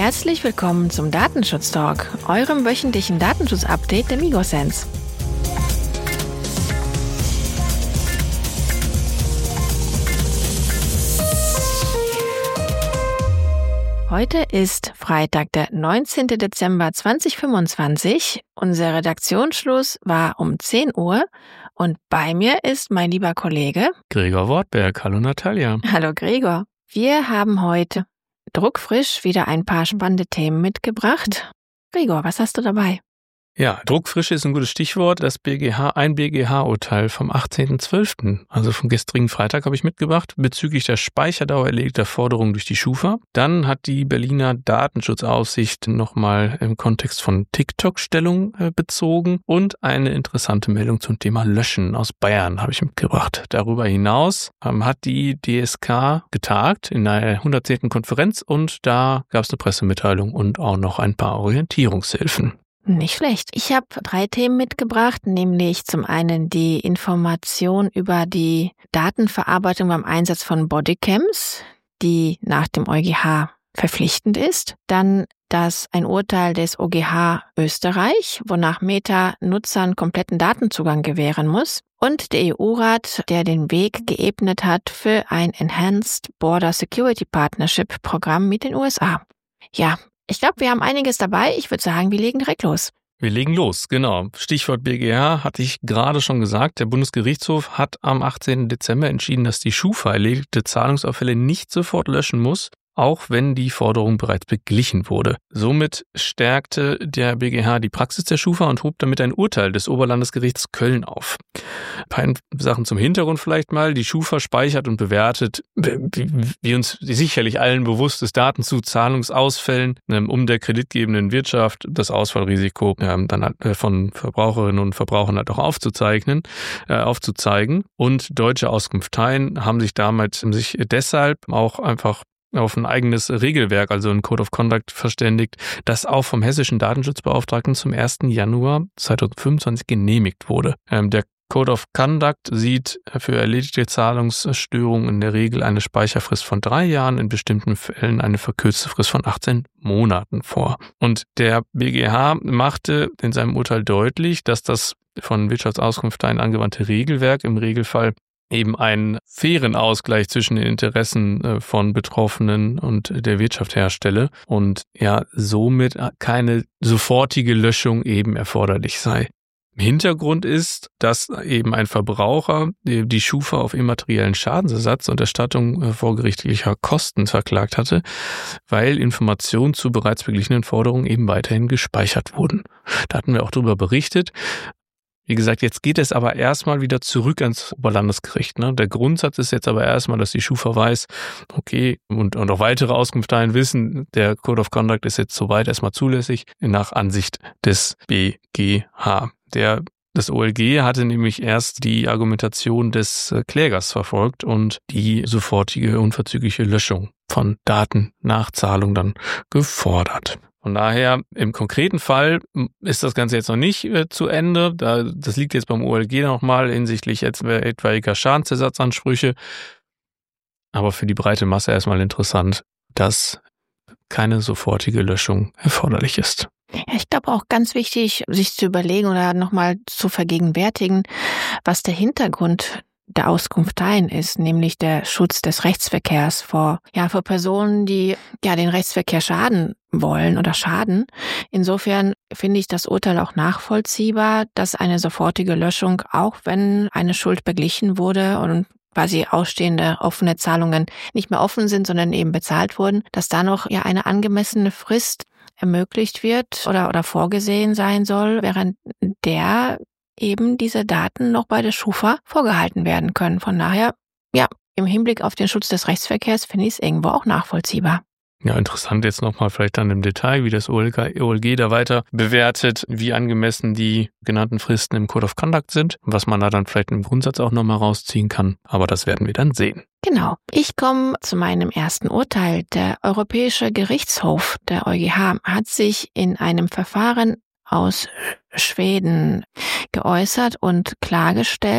Herzlich willkommen zum Datenschutz-Talk, eurem wöchentlichen Datenschutz-Update der MigoSense. Heute ist Freitag, der 19. Dezember 2025. Unser Redaktionsschluss war um 10 Uhr und bei mir ist mein lieber Kollege Gregor Wortberg. Hallo Natalia. Hallo Gregor. Wir haben heute druckfrisch wieder ein paar spannende Themen mitgebracht. Gregor, was hast du dabei? Ja, druckfrisch ist ein gutes Stichwort. Ein BGH-Urteil vom 18.12., also vom gestrigen Freitag, habe ich mitgebracht, bezüglich der Speicherdauer erlegter Forderungen durch die Schufa. Dann hat die Berliner Datenschutzaufsicht nochmal im Kontext von TikTok Stellung bezogen und eine interessante Meldung zum Thema Löschen aus Bayern habe ich mitgebracht. Darüber hinaus hat die DSK getagt in einer 110. Konferenz und da gab es eine Pressemitteilung und auch noch ein paar Orientierungshilfen. Nicht schlecht. Ich habe 3 Themen mitgebracht, nämlich zum einen die Information über die Datenverarbeitung beim Einsatz von Bodycams, die nach dem EuGH verpflichtend ist. Dann ein Urteil des OGH Österreich, wonach Meta Nutzern kompletten Datenzugang gewähren muss. Und der EU-Rat, der den Weg geebnet hat für ein Enhanced Border Security Partnership Programm mit den USA. Ja, ich glaube, wir haben einiges dabei. Ich würde sagen, wir legen direkt los. Wir legen los, genau. Stichwort BGH hatte ich gerade schon gesagt. Der Bundesgerichtshof hat am 18. Dezember entschieden, dass die Schufa erledigte Zahlungsauffälle nicht sofort löschen muss, auch wenn die Forderung bereits beglichen wurde. Somit stärkte der BGH die Praxis der Schufa und hob damit ein Urteil des Oberlandesgerichts Köln auf. Ein paar Sachen zum Hintergrund vielleicht mal. Die Schufa speichert und bewertet, wie uns sicherlich allen bewusst ist, Daten zu Zahlungsausfällen, um der kreditgebenden Wirtschaft das Ausfallrisiko dann von Verbraucherinnen und Verbrauchern halt auch aufzuzeigen. Und deutsche Auskunfteien haben sich deshalb auch einfach auf ein eigenes Regelwerk, also ein Code of Conduct, verständigt, das auch vom hessischen Datenschutzbeauftragten zum 1. Januar 2025 genehmigt wurde. Der Code of Conduct sieht für erledigte Zahlungsstörungen in der Regel eine Speicherfrist von 3 Jahren, in bestimmten Fällen eine verkürzte Frist von 18 Monaten vor. Und der BGH machte in seinem Urteil deutlich, dass das von Wirtschaftsauskunfteien angewandte Regelwerk im Regelfall eben einen fairen Ausgleich zwischen den Interessen von Betroffenen und der Wirtschaft herstelle und ja somit keine sofortige Löschung eben erforderlich sei. Hintergrund ist, dass eben ein Verbraucher die Schufa auf immateriellen Schadensersatz und Erstattung vorgerichtlicher Kosten verklagt hatte, weil Informationen zu bereits beglichenen Forderungen eben weiterhin gespeichert wurden. Da hatten wir auch darüber berichtet. Wie gesagt, jetzt geht es aber erstmal wieder zurück ans Oberlandesgericht. Der Grundsatz ist jetzt aber erstmal, dass die Schufa weiß, okay, und auch weitere Auskunfteien wissen, der Code of Conduct ist jetzt soweit erstmal zulässig nach Ansicht des BGH. Das OLG hatte nämlich erst die Argumentation des Klägers verfolgt und die sofortige unverzügliche Löschung von Daten nach Zahlung dann gefordert. Von daher, im konkreten Fall ist das Ganze jetzt noch nicht zu Ende. Das liegt jetzt beim OLG nochmal hinsichtlich etwaiger Schadensersatzansprüche. Aber für die breite Masse erstmal interessant, dass keine sofortige Löschung erforderlich ist. Ja, ich glaube auch ganz wichtig, sich zu überlegen oder nochmal zu vergegenwärtigen, was der Hintergrund der Auskunfteien ist, nämlich der Schutz des Rechtsverkehrs vor Personen, die den Rechtsverkehr schaden wollen oder schaden. Insofern finde ich das Urteil auch nachvollziehbar, dass eine sofortige Löschung, auch wenn eine Schuld beglichen wurde und quasi ausstehende offene Zahlungen nicht mehr offen sind, sondern eben bezahlt wurden, dass da noch eine angemessene Frist ermöglicht wird oder vorgesehen sein soll, während der eben diese Daten noch bei der Schufa vorgehalten werden können. Von daher, im Hinblick auf den Schutz des Rechtsverkehrs finde ich es irgendwo auch nachvollziehbar. Ja, interessant jetzt nochmal vielleicht dann im Detail, wie das OLG da weiter bewertet, wie angemessen die genannten Fristen im Code of Conduct sind, was man da dann vielleicht im Grundsatz auch nochmal rausziehen kann. Aber das werden wir dann sehen. Genau. Ich komme zu meinem ersten Urteil. Der Europäische Gerichtshof, der EuGH, hat sich in einem Verfahren aus Schweden geäußert und klargestellt,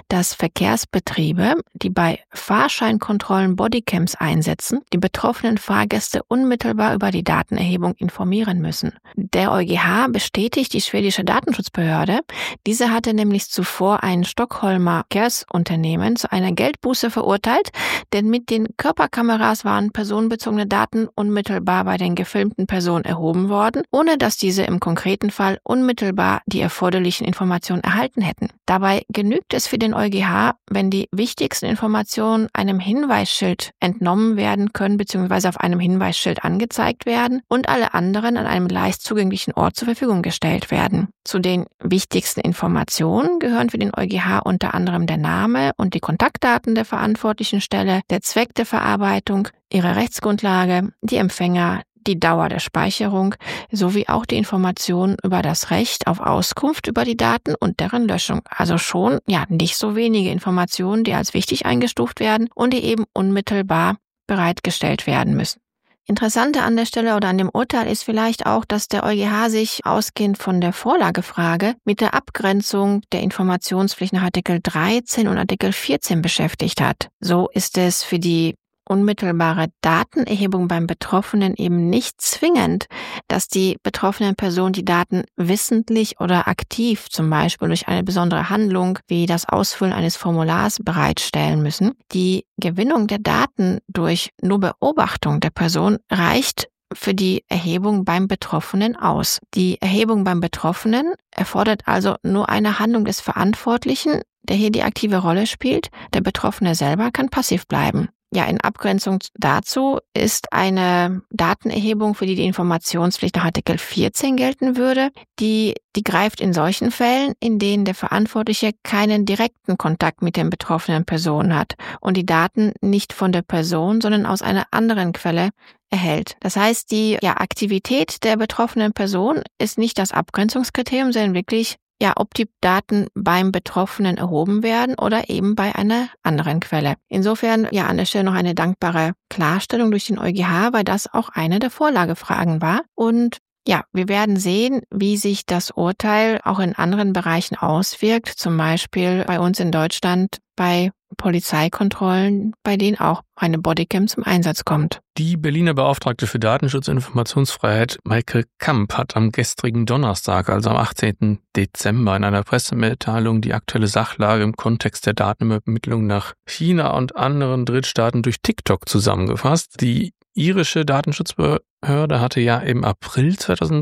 dass Verkehrsbetriebe, die bei Fahrscheinkontrollen Bodycams einsetzen, die betroffenen Fahrgäste unmittelbar über die Datenerhebung informieren müssen. Der EuGH bestätigt die schwedische Datenschutzbehörde. Diese hatte nämlich zuvor ein Stockholmer Verkehrsunternehmen zu einer Geldbuße verurteilt, denn mit den Körperkameras waren personenbezogene Daten unmittelbar bei den gefilmten Personen erhoben worden, ohne dass diese im konkreten Fall unmittelbar die erforderlichen Informationen erhalten hätten. Dabei genügt es für den EuGH, wenn die wichtigsten Informationen einem Hinweisschild entnommen werden können bzw. auf einem Hinweisschild angezeigt werden und alle anderen an einem leicht zugänglichen Ort zur Verfügung gestellt werden. Zu den wichtigsten Informationen gehören für den EuGH unter anderem der Name und die Kontaktdaten der verantwortlichen Stelle, der Zweck der Verarbeitung, ihre Rechtsgrundlage, die Empfänger, die Dauer der Speicherung sowie auch die Informationen über das Recht auf Auskunft über die Daten und deren Löschung. Also schon nicht so wenige Informationen, die als wichtig eingestuft werden und die eben unmittelbar bereitgestellt werden müssen. Interessanter an der Stelle oder an dem Urteil ist vielleicht auch, dass der EuGH sich ausgehend von der Vorlagefrage mit der Abgrenzung der Informationspflicht nach Artikel 13 und Artikel 14 beschäftigt hat. So ist es für die unmittelbare Datenerhebung beim Betroffenen eben nicht zwingend, dass die betroffenen Personen die Daten wissentlich oder aktiv, zum Beispiel durch eine besondere Handlung wie das Ausfüllen eines Formulars, bereitstellen müssen. Die Gewinnung der Daten durch nur Beobachtung der Person reicht für die Erhebung beim Betroffenen aus. Die Erhebung beim Betroffenen erfordert also nur eine Handlung des Verantwortlichen, der hier die aktive Rolle spielt. Der Betroffene selber kann passiv bleiben. In Abgrenzung dazu ist eine Datenerhebung, für die Informationspflicht nach Artikel 14 gelten würde, die greift in solchen Fällen, in denen der Verantwortliche keinen direkten Kontakt mit den betroffenen Personen hat und die Daten nicht von der Person, sondern aus einer anderen Quelle erhält. Das heißt, die Aktivität der betroffenen Person ist nicht das Abgrenzungskriterium, sondern wirklich ob die Daten beim Betroffenen erhoben werden oder eben bei einer anderen Quelle. Insofern an der Stelle noch eine dankbare Klarstellung durch den EuGH, weil das auch eine der Vorlagefragen war. Und wir werden sehen, wie sich das Urteil auch in anderen Bereichen auswirkt, zum Beispiel bei uns in Deutschland bei Polizeikontrollen, bei denen auch eine Bodycam zum Einsatz kommt. Die Berliner Beauftragte für Datenschutz und Informationsfreiheit, Maike Kamp, hat am gestrigen Donnerstag, also am 18. Dezember, in einer Pressemitteilung die aktuelle Sachlage im Kontext der Datenübermittlung nach China und anderen Drittstaaten durch TikTok zusammengefasst. Die irische Datenschutzbehörde hatte im April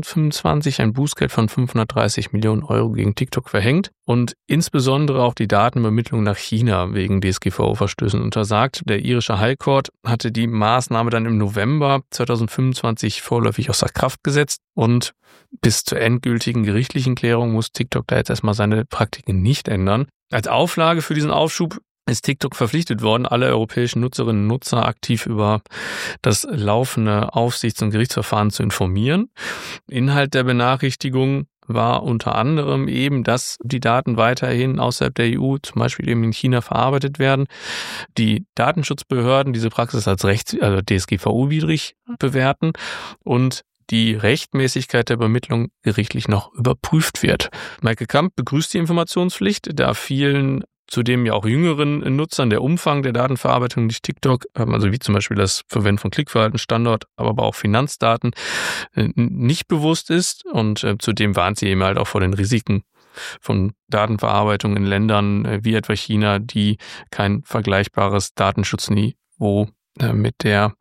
2025 ein Bußgeld von 530 Millionen Euro gegen TikTok verhängt und insbesondere auch die Datenübermittlung nach China wegen DSGVO-Verstößen untersagt. Der irische High Court hatte die Maßnahme dann im November 2025 vorläufig außer Kraft gesetzt und bis zur endgültigen gerichtlichen Klärung muss TikTok da jetzt erstmal seine Praktiken nicht ändern. Als Auflage für diesen Aufschub ist TikTok verpflichtet worden, alle europäischen Nutzerinnen und Nutzer aktiv über das laufende Aufsichts- und Gerichtsverfahren zu informieren. Inhalt der Benachrichtigung war unter anderem eben, dass die Daten weiterhin außerhalb der EU, zum Beispiel eben in China, verarbeitet werden. Die Datenschutzbehörden diese Praxis als DSGVO-widrig bewerten und die Rechtmäßigkeit der Übermittlung gerichtlich noch überprüft wird. Maike Kamp begrüßt die Informationspflicht, da vielen zudem auch jüngeren Nutzern der Umfang der Datenverarbeitung durch TikTok, also wie zum Beispiel das Verwenden von Klickverhalten, Standort, aber auch Finanzdaten, nicht bewusst ist. Und zudem warnt sie eben halt auch vor den Risiken von Datenverarbeitung in Ländern wie etwa China, die kein vergleichbares Datenschutzniveau mit der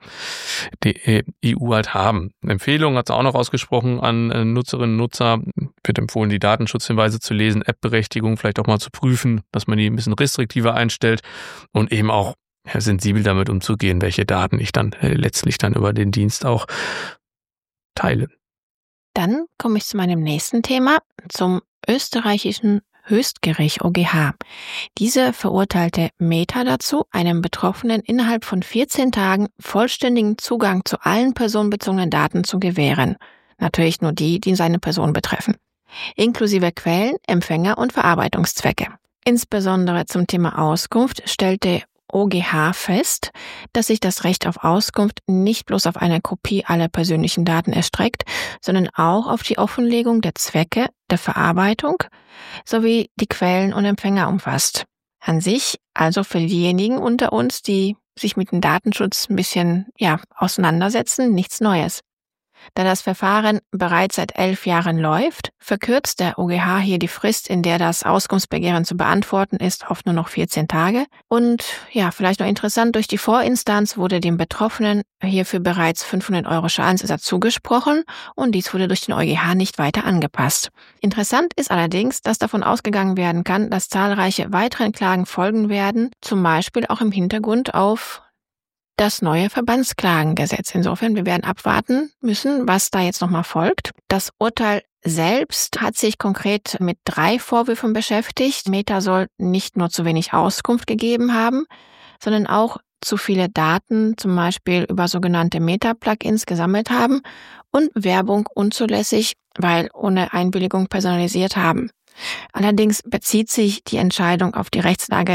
EU halt haben. Empfehlung hat es auch noch ausgesprochen an Nutzerinnen und Nutzer. Wird empfohlen, die Datenschutzhinweise zu lesen, App-Berechtigung vielleicht auch mal zu prüfen, dass man die ein bisschen restriktiver einstellt und eben auch sensibel damit umzugehen, welche Daten ich dann letztlich dann über den Dienst auch teile. Dann komme ich zu meinem nächsten Thema, zum österreichischen Höchstgericht OGH. Diese verurteilte Meta dazu, einem Betroffenen innerhalb von 14 Tagen vollständigen Zugang zu allen personenbezogenen Daten zu gewähren. Natürlich nur die seine Person betreffen. Inklusive Quellen, Empfänger und Verarbeitungszwecke. Insbesondere zum Thema Auskunft stellte OGH fest, dass sich das Recht auf Auskunft nicht bloß auf eine Kopie aller persönlichen Daten erstreckt, sondern auch auf die Offenlegung der Zwecke der Verarbeitung sowie die Quellen und Empfänger umfasst. An sich, also für diejenigen unter uns, die sich mit dem Datenschutz ein bisschen auseinandersetzen, nichts Neues. Da das Verfahren bereits seit 11 Jahren läuft, verkürzt der OGH hier die Frist, in der das Auskunftsbegehren zu beantworten ist, auf nur noch 14 Tage. Und vielleicht noch interessant, durch die Vorinstanz wurde dem Betroffenen hierfür bereits 500 € Schadensersatz zugesprochen und dies wurde durch den EuGH nicht weiter angepasst. Interessant ist allerdings, dass davon ausgegangen werden kann, dass zahlreiche weitere Klagen folgen werden, zum Beispiel auch im Hintergrund auf das neue Verbandsklagengesetz. Insofern, wir werden abwarten müssen, was da jetzt nochmal folgt. Das Urteil selbst hat sich konkret mit 3 Vorwürfen beschäftigt. Meta soll nicht nur zu wenig Auskunft gegeben haben, sondern auch zu viele Daten, zum Beispiel über sogenannte Meta-Plugins, gesammelt haben und Werbung unzulässig, weil ohne Einwilligung personalisiert haben. Allerdings bezieht sich die Entscheidung auf die Rechtslage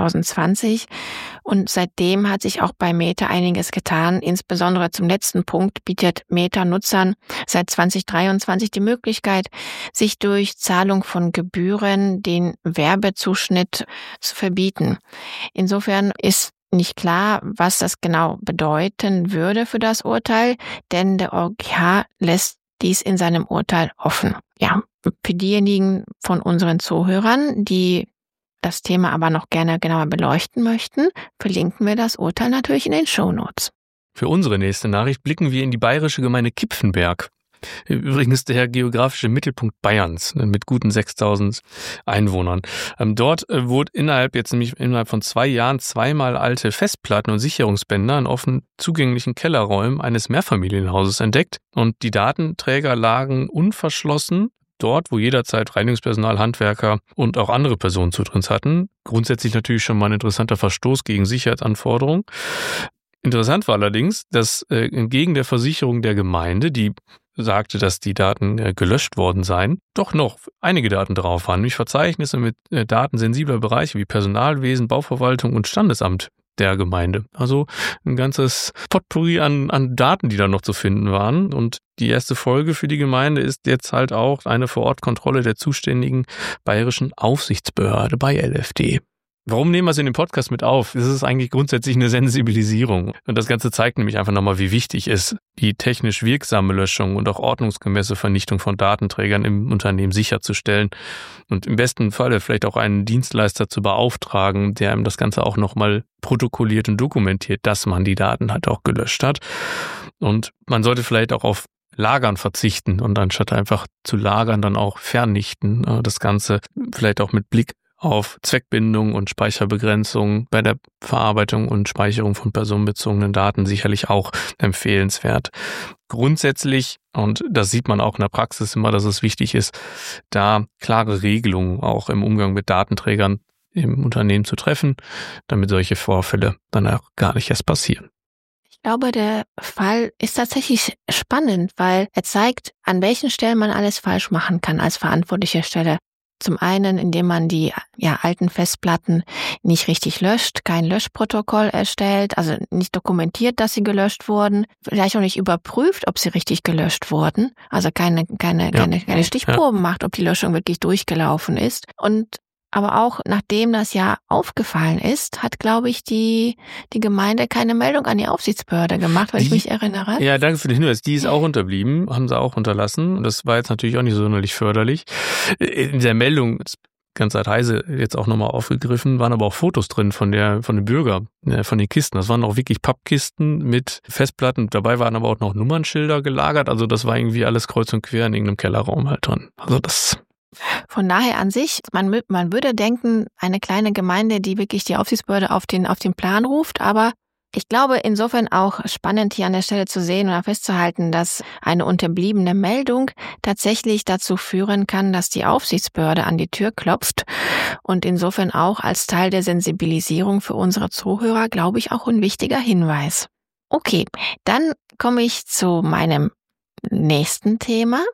2020 und seitdem hat sich auch bei Meta einiges getan. Insbesondere zum letzten Punkt bietet Meta Nutzern seit 2023 die Möglichkeit, sich durch Zahlung von Gebühren den Werbezuschnitt zu verbieten. Insofern ist nicht klar, was das genau bedeuten würde für das Urteil, denn der EuGH lässt dies in seinem Urteil offen. Für diejenigen von unseren Zuhörern, die das Thema aber noch gerne genauer beleuchten möchten, verlinken wir das Urteil natürlich in den Shownotes. Für unsere nächste Nachricht blicken wir in die bayerische Gemeinde Kipfenberg. Übrigens der geografische Mittelpunkt Bayerns mit guten 6.000 Einwohnern. Dort wurde innerhalb von 2 Jahren 2-mal alte Festplatten und Sicherungsbänder in offen zugänglichen Kellerräumen eines Mehrfamilienhauses entdeckt und die Datenträger lagen unverschlossen dort, wo jederzeit Reinigungspersonal, Handwerker und auch andere Personen Zutritt hatten. Grundsätzlich natürlich schon mal ein interessanter Verstoß gegen Sicherheitsanforderungen. Interessant war allerdings, dass entgegen der Versicherung der Gemeinde, die sagte, dass die Daten gelöscht worden seien, doch noch einige Daten drauf waren, nämlich Verzeichnisse mit Daten sensibler Bereiche wie Personalwesen, Bauverwaltung und Standesamt der Gemeinde. Also ein ganzes Potpourri an Daten, die da noch zu finden waren. Und die erste Folge für die Gemeinde ist jetzt halt auch eine Vorortkontrolle der zuständigen bayerischen Aufsichtsbehörde bei LFD. Warum nehmen wir es in den Podcast mit auf? Es ist eigentlich grundsätzlich eine Sensibilisierung. Und das Ganze zeigt nämlich einfach nochmal, wie wichtig es ist, die technisch wirksame Löschung und auch ordnungsgemäße Vernichtung von Datenträgern im Unternehmen sicherzustellen und im besten Falle vielleicht auch einen Dienstleister zu beauftragen, der ihm das Ganze auch nochmal protokolliert und dokumentiert, dass man die Daten halt auch gelöscht hat. Und man sollte vielleicht auch auf Lagern verzichten und anstatt einfach zu lagern, dann auch vernichten. Das Ganze vielleicht auch mit Blick auf Zweckbindung und Speicherbegrenzung bei der Verarbeitung und Speicherung von personenbezogenen Daten sicherlich auch empfehlenswert. Grundsätzlich, und das sieht man auch in der Praxis immer, dass es wichtig ist, da klare Regelungen auch im Umgang mit Datenträgern im Unternehmen zu treffen, damit solche Vorfälle dann auch gar nicht erst passieren. Ich glaube, der Fall ist tatsächlich spannend, weil er zeigt, an welchen Stellen man alles falsch machen kann als verantwortliche Stelle. Zum einen, indem man die alten Festplatten nicht richtig löscht, kein Löschprotokoll erstellt, also nicht dokumentiert, dass sie gelöscht wurden, vielleicht auch nicht überprüft, ob sie richtig gelöscht wurden, also keine Stichproben macht, ob die Löschung wirklich durchgelaufen ist. Und aber auch nachdem das ja aufgefallen ist, hat, glaube ich, die Gemeinde keine Meldung an die Aufsichtsbehörde gemacht, weil ich mich erinnere. Ja, danke für den Hinweis. Die ist auch unterblieben, haben sie auch unterlassen. Und das war jetzt natürlich auch nicht sonderlich förderlich. In der Meldung, ganz seit Heise jetzt auch nochmal aufgegriffen, waren aber auch Fotos drin von den Bürgern, von den Kisten. Das waren auch wirklich Pappkisten mit Festplatten. Dabei waren aber auch noch Nummernschilder gelagert. Also das war irgendwie alles kreuz und quer in irgendeinem Kellerraum halt dran. Also das... Von daher an sich, man würde denken, eine kleine Gemeinde, die wirklich die Aufsichtsbehörde auf den Plan ruft, aber ich glaube insofern auch spannend hier an der Stelle zu sehen oder festzuhalten, dass eine unterbliebene Meldung tatsächlich dazu führen kann, dass die Aufsichtsbehörde an die Tür klopft und insofern auch als Teil der Sensibilisierung für unsere Zuhörer, glaube ich, auch ein wichtiger Hinweis. Okay, dann komme ich zu meinem nächsten Thema.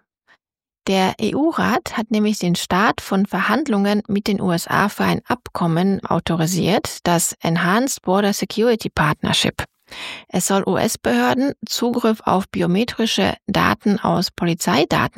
Der EU-Rat hat nämlich den Start von Verhandlungen mit den USA für ein Abkommen autorisiert, das Enhanced Border Security Partnership. Es soll US-Behörden Zugriff auf biometrische Daten aus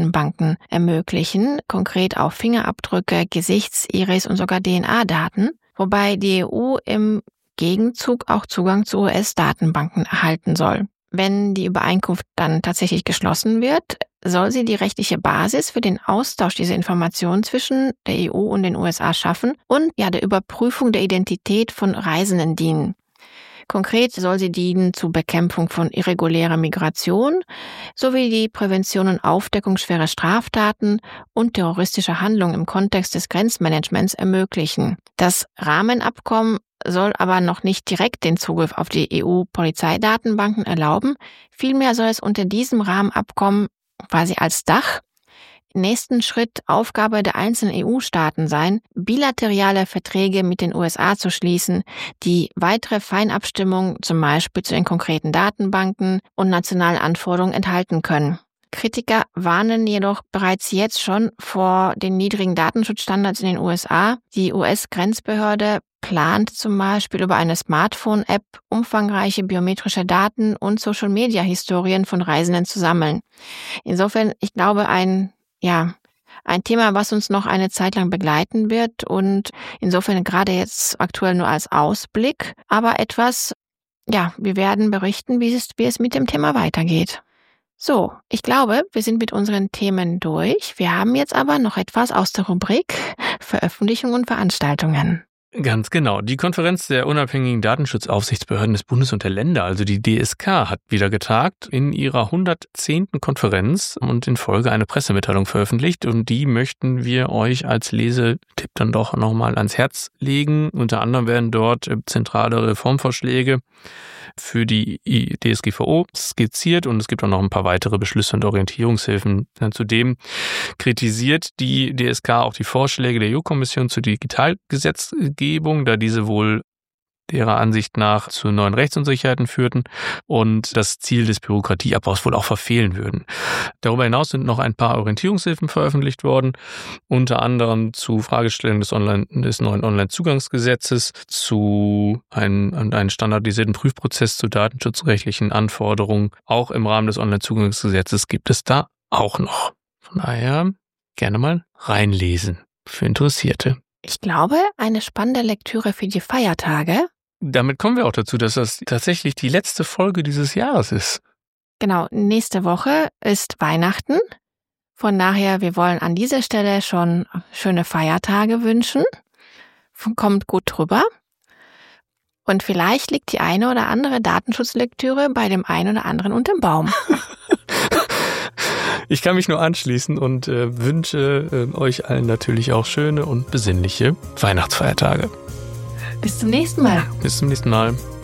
Polizeidatenbanken ermöglichen, konkret auf Fingerabdrücke, Gesichts-, Iris- und sogar DNA-Daten. wobei die EU im Gegenzug auch Zugang zu US-Datenbanken erhalten soll. Wenn die Übereinkunft dann tatsächlich geschlossen wird, soll sie die rechtliche Basis für den Austausch dieser Informationen zwischen der EU und den USA schaffen und der Überprüfung der Identität von Reisenden dienen. Konkret soll sie dienen zur Bekämpfung von irregulärer Migration sowie die Prävention und Aufdeckung schwerer Straftaten und terroristischer Handlungen im Kontext des Grenzmanagements ermöglichen. Das Rahmenabkommen soll aber noch nicht direkt den Zugriff auf die EU-Polizeidatenbanken erlauben. Vielmehr soll es unter diesem Rahmenabkommen quasi als Dach im nächsten Schritt Aufgabe der einzelnen EU-Staaten sein, bilaterale Verträge mit den USA zu schließen, die weitere Feinabstimmungen zum Beispiel zu den konkreten Datenbanken und nationalen Anforderungen enthalten können. Kritiker warnen jedoch bereits jetzt schon vor den niedrigen Datenschutzstandards in den USA. Die US-Grenzbehörde plant zum Beispiel über eine Smartphone-App umfangreiche biometrische Daten und Social-Media-Historien von Reisenden zu sammeln. Insofern, ich glaube, ein Thema, was uns noch eine Zeit lang begleiten wird und insofern gerade jetzt aktuell nur als Ausblick, aber etwas, wir werden berichten, wie es mit dem Thema weitergeht. So, ich glaube, wir sind mit unseren Themen durch. Wir haben jetzt aber noch etwas aus der Rubrik Veröffentlichungen und Veranstaltungen. Ganz genau. Die Konferenz der unabhängigen Datenschutzaufsichtsbehörden des Bundes und der Länder, also die DSK, hat wieder getagt in ihrer 110. Konferenz und in Folge eine Pressemitteilung veröffentlicht. Und die möchten wir euch als Lesetipp dann doch nochmal ans Herz legen. Unter anderem werden dort zentrale Reformvorschläge für die DSGVO skizziert und es gibt auch noch ein paar weitere Beschlüsse und Orientierungshilfen. Zudem kritisiert die DSK auch die Vorschläge der EU-Kommission zur Digitalgesetzgebung, da diese wohl derer Ansicht nach zu neuen Rechtsunsicherheiten führten und das Ziel des Bürokratieabbaus wohl auch verfehlen würden. Darüber hinaus sind noch ein paar Orientierungshilfen veröffentlicht worden, unter anderem zu Fragestellungen des neuen Onlinezugangsgesetzes, zu einem standardisierten Prüfprozess zu datenschutzrechtlichen Anforderungen. Auch im Rahmen des Onlinezugangsgesetzes gibt es da auch noch. Von daher gerne mal reinlesen für Interessierte. Ich glaube, eine spannende Lektüre für die Feiertage. Damit kommen wir auch dazu, dass das tatsächlich die letzte Folge dieses Jahres ist. Genau, nächste Woche ist Weihnachten. Von daher, wir wollen an dieser Stelle schon schöne Feiertage wünschen. Kommt gut drüber. Und vielleicht liegt die eine oder andere Datenschutzlektüre bei dem einen oder anderen unterm Baum. Ich kann mich nur anschließen und wünsche euch allen natürlich auch schöne und besinnliche Weihnachtsfeiertage. Bis zum nächsten Mal. Bis zum nächsten Mal.